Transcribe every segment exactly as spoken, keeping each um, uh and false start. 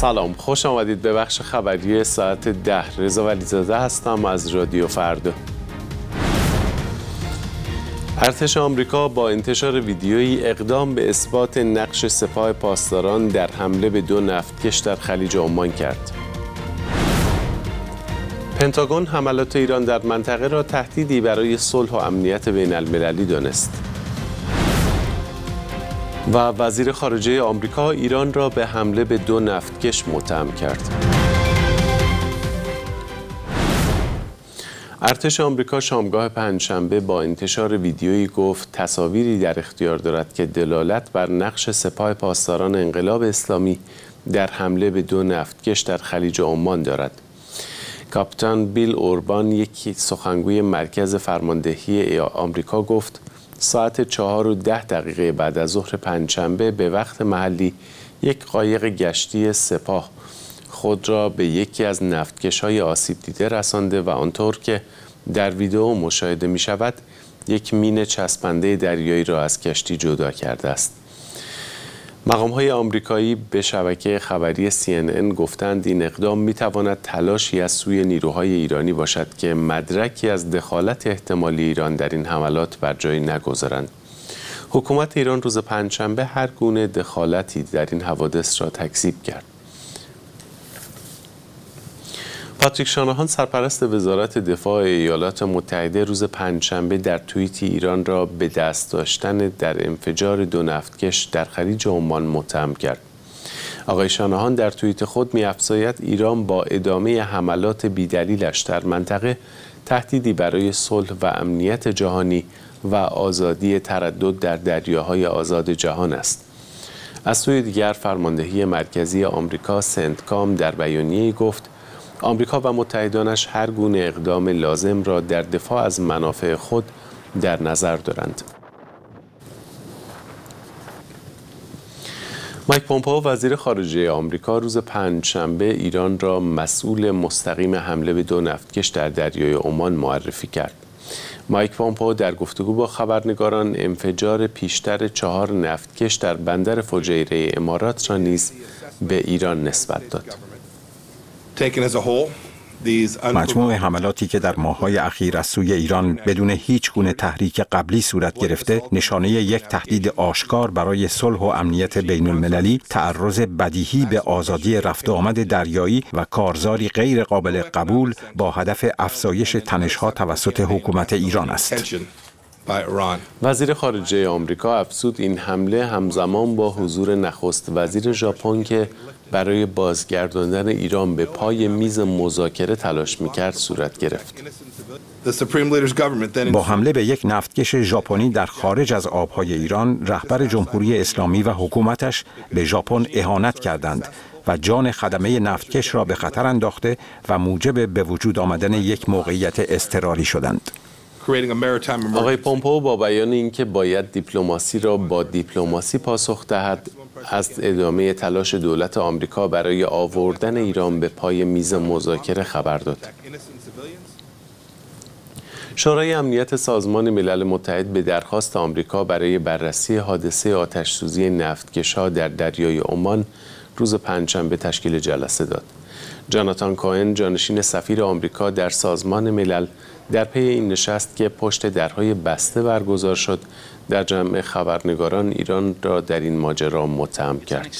سلام، خوش آمدید به بخش خبری ساعت ده. رضا ولیزاده هستم از رادیو فردا. ارتش آمریکا با انتشار ویدیویی اقدام به اثبات نقش سپاه پاسداران در حمله به دو نفتکش در خلیج عمان کرد. پنتاگون حملات ایران در منطقه را تهدیدی برای صلح و امنیت بین المللی دانست. و وزیر خارجه آمریکا ایران را به حمله به دو نفتکش متهم کرد. ارتش آمریکا شامگاه پنجشنبه با انتشار ویدیویی گفت تصاویری در اختیار دارد که دلالت بر نقش سپاه پاسداران انقلاب اسلامی در حمله به دو نفتکش در خلیج عمان دارد. کاپیتان بیل اوربان، یک سخنگوی مرکز فرماندهی آمریکا، گفت ساعت چهار و ده دقیقه بعد از ظهر پنجشنبه به وقت محلی یک قایق گشتی سپاه خود را به یکی از نفتکش‌های آسیب دیده رسانده و آنطور که در ویدئو مشاهده می شود یک مین چسبنده دریایی را از کشتی جدا کرده است. مقام‌های آمریکایی به شبکه خبری سی ان ان گفتند این اقدام می‌تواند تلاشی از سوی نیروهای ایرانی باشد که مدرکی از دخالت احتمالی ایران در این حملات بر جای نگذارند. حکومت ایران روز پنجشنبه هر گونه دخالتی در این حوادث را تکذیب کرد. پاتریک شاناهان، سرپرست وزارت دفاع ایالات متحده، روز پنجشنبه در توییتی ایران را به دست داشتن در انفجار دو نفتکش در خلیج عمان متهم کرد. آقای شاناهان در توییت خود می‌افزاید ایران با ادامه حملات بی‌دلیلش در منطقه تهدیدی برای صلح و امنیت جهانی و آزادی تردد در دریاهای آزاد جهان است. از سوی دیگر فرماندهی مرکزی آمریکا سنتکام در بیانیه‌ای گفت آمریکا و متحدانش هر گونه اقدام لازم را در دفاع از منافع خود در نظر دارند. مایک پومپئو، وزیر خارجه آمریکا، روز پنجشنبه ایران را مسئول مستقیم حمله به دو نفتکش در دریای عمان معرفی کرد. مایک پومپئو در گفتگو با خبرنگاران انفجار پیشتر چهار نفتکش در بندر فجیره امارات را نیز به ایران نسبت داد. مجموع حملاتی که در ماه‌های اخیر از سوی ایران بدون هیچ گونه تحریک قبلی صورت گرفته، نشانه یک تهدید آشکار برای صلح و امنیت بین المللی، تعرض بدیهی به آزادی رفت و آمد دریایی و کارزاری غیر قابل قبول با هدف افزایش تنش‌ها توسط حکومت ایران است. وزیر خارجه آمریکا افزود این حمله همزمان با حضور نخست وزیر ژاپن که برای بازگرداندن ایران به پای میز مذاکره تلاش می‌کرد صورت گرفت. با حمله به یک نفتکش ژاپنی در خارج از آب‌های ایران، رهبر جمهوری اسلامی و حکومتش به ژاپن اهانت کردند و جان خدمه نفتکش را به خطر انداخته و موجب به وجود آمدن یک موقعیت اضطراری شدند. آقای پومپئو با بیان اینکه باید دیپلماسی را با دیپلماسی پاسخ دهد، از ادامه تلاش دولت آمریکا برای آوردن ایران به پای میز مذاکره خبر داد. شورای امنیت سازمان ملل متحد به درخواست آمریکا برای بررسی حادثه آتش‌سوزی نفتکش‌ها در دریای عمان روز پنجشنبه تشکیل جلسه داد. جاناتان کوهن، جانشین سفیر آمریکا در سازمان ملل، در پی این نشست که پشت درهای بسته برگزار شد، در جمع خبرنگاران ایران را در این ماجرا متهم کرد.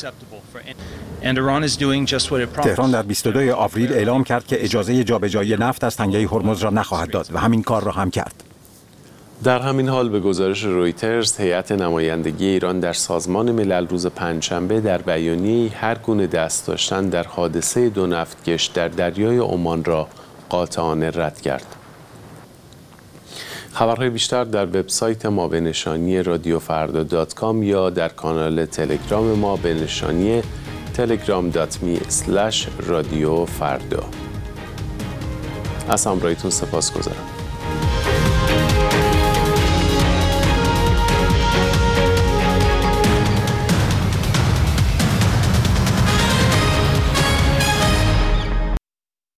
تهران در بیست و دوم آوریل اعلام کرد که اجازه جابجایی نفت از تنگه هرمز را نخواهد داد و همین کار را هم کرد. در همین حال به گزارش رویترز، هیئت نمایندگی ایران در سازمان ملل روز پنجشنبه در بیانیه‌ای هر گونه دست داشتن در حادثه دو نفتکش در دریای عمان را قاطعانه رد کرد. خبرهای بیشتر در وبسایت ما به نشانی رادیو فردا دات کام یا در کانال تلگرام ما به نشانی تلگرام دات می اسلش رادیو فردا. از همراهیتون سپاسگزارم.